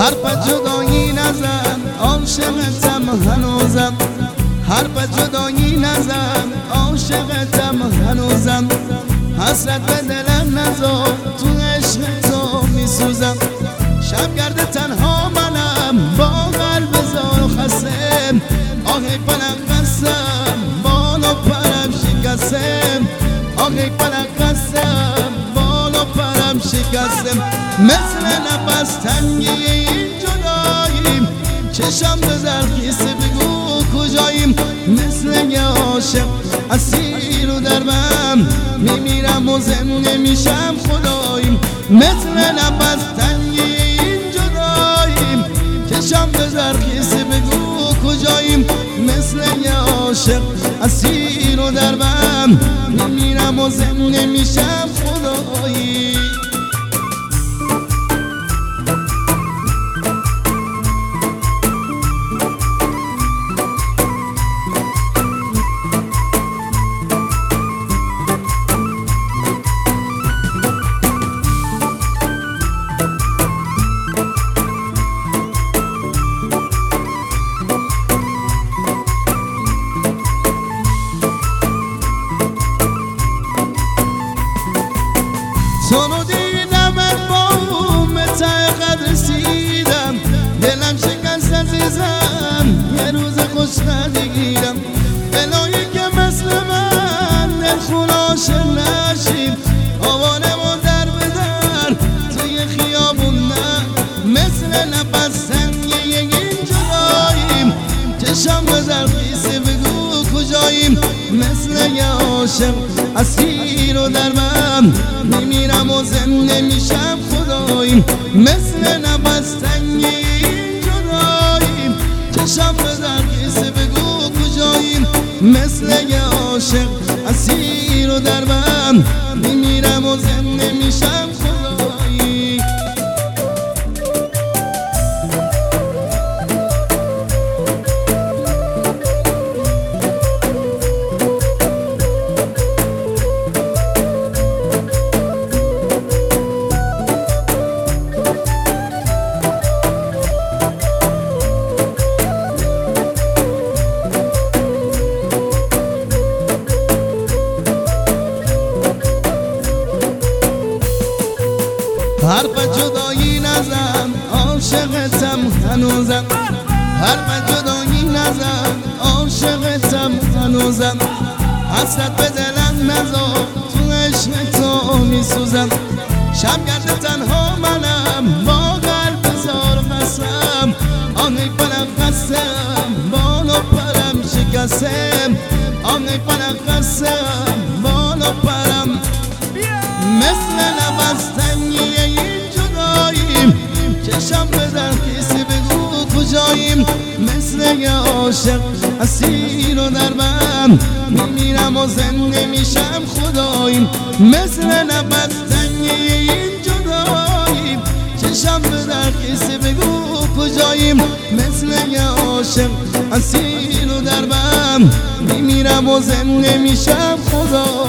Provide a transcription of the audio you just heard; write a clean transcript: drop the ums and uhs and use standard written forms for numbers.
حرف جدایی نزن عاشقتم هنوزم، حرف جدایی نزن عاشقتم هنوزم، حسرت به دلم نذار تو عشق تو میسوزم. شبگرد تنها منم با قلب زار و خستم، آهی پلنگ قسم بال و پرم شکستم، آهی پلنگ قسم بال و پرم شکستم. مثل نفس تنگی این جداییم، چشم به زرخیسه بگو کجاییم. مثل یه عاشق اسیر و دربم میمیرم و زنده میشم خداییم. مثل نفس تنگی این جداییم، چشم به زرخیسه بگو کجاییم. مثل یه عاشق اسیر و دربم میمیرم و زنده میشم خداییم. تو رو دیدمت با ته قد رسیدم، دلم شکست عزیزم یه روز خوش ندیدم. الهی که مثل من دلخون عاشق نشیم، آوانمون در به در توی خیابون نه. مثل نفس تنگی این جداییم، چشم به زرخیسه بگو کجاییم. مثل یه عاشق اسیر و دربم میمیرم و زنده میشم خداییم. مثل نفس تنگی این جداییم، چشم به زرخیسه بگو کجاییم. مثل یه عاشق اسیر و دربم میمیرم و زنده میشم خداییم. حرف جدایی نزن عاشقتم هنوزم، حرف جدایی نزن عاشقتم هنوزم، حسرت به دلم نذار تو عشق تو میسوزم. شبگرد تنها منم با قلب زار و خستم، آهی پلنگ قسم بال و پرم شکستم، آهی پلنگ قسم بال و پرم. مثل نفس تنگی این جداییم، چشم به زرخیسه بگو کجاییم. مثل یه عاشق اسیر و دربم میمیرم و زنده میشم خداییم. مثل نفس تنگی این جداییم، چشم به زرخیسه بگو کجاییم. مثل یه عاشق اسیر و دربم میمیرم و زنده میشم خداییم.